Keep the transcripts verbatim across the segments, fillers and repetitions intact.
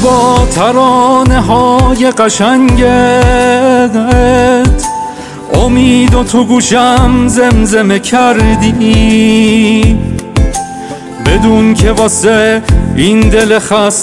با ترانه های قشنگت امید و تو گوشم زمزمه کردی، بدون که واسه این دل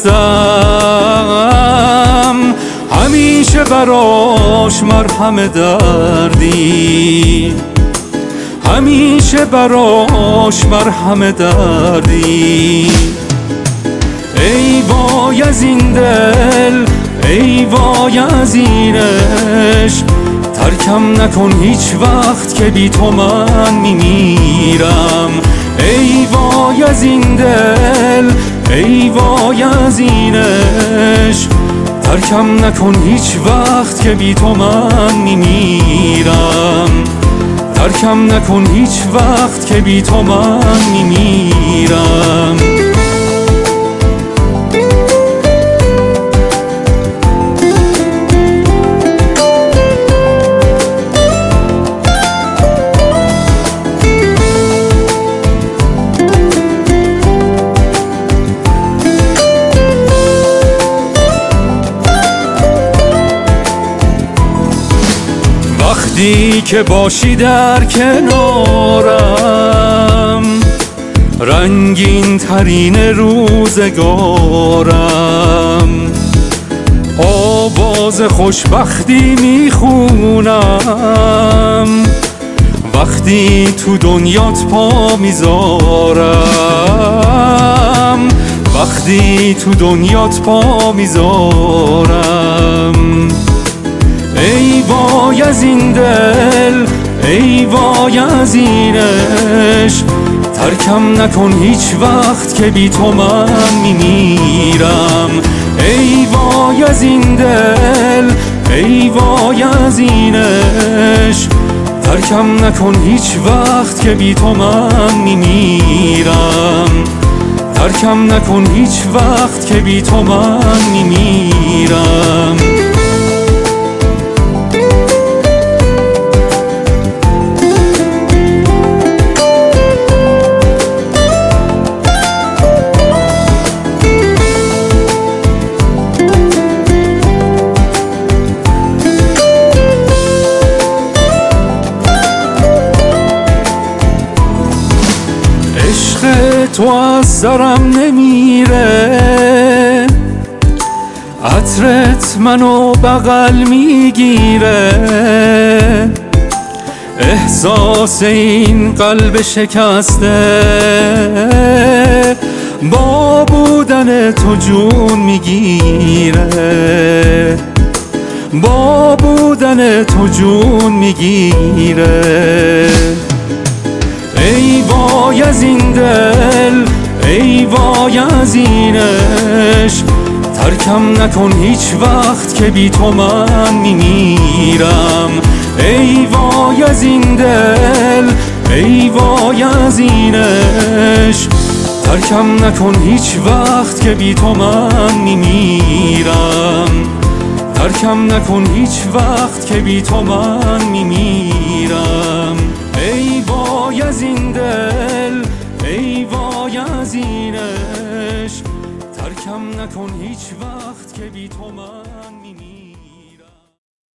خستم همیشه براش مرهم دردی، همیشه براش مرهم دردی. ای وای از این دل، ای وای از این عشق، ترکم نکن هیچ وقت که بی تو من میمیرم. ای وای از این دل، ای وای از این عشق، ترکم نکن هیچ وقت که بی تو من میمیرم. ترکم نکن هیچ وقت که بی تو من میمیرم. وقتی که باشی در کنارم، رنگین ترین روزگارم، آواز خوشبختی میخونم وقتی تو دنیات پا میذارم، وقتی تو دنیات پا میذارم. ای وای از این دل، ای وای از این عشق، ترکم نکن هیچ وقت که بی تو من میمیرم. ای وای از این دل، ای وای از این عشق، ترکم نکن هیچ وقت که بی تو من میمیرم. ترکم نکن هیچ وقت که بی تو من میمیرم. تو از سرم نمیره، عطرت منو بغل میگیره، احساس این قلب شکسته با بودن تو جون میگیره، با بودن تو جون میگیره. ای وای از این دل، ای وای از این عشق، ترکم نکن هیچ وقت که بی تو من میمیرم. ای وای از این دل، ای وای از این عشق، ترکم نکن هیچ وقت که بی تو من میمیرم. ترکم نکن هیچ وقت که بی تو من میمیرم. ای وای از این دل، ای وای از این عشق، ترکم نکن هیچ وقت که بی تو من میمیرم.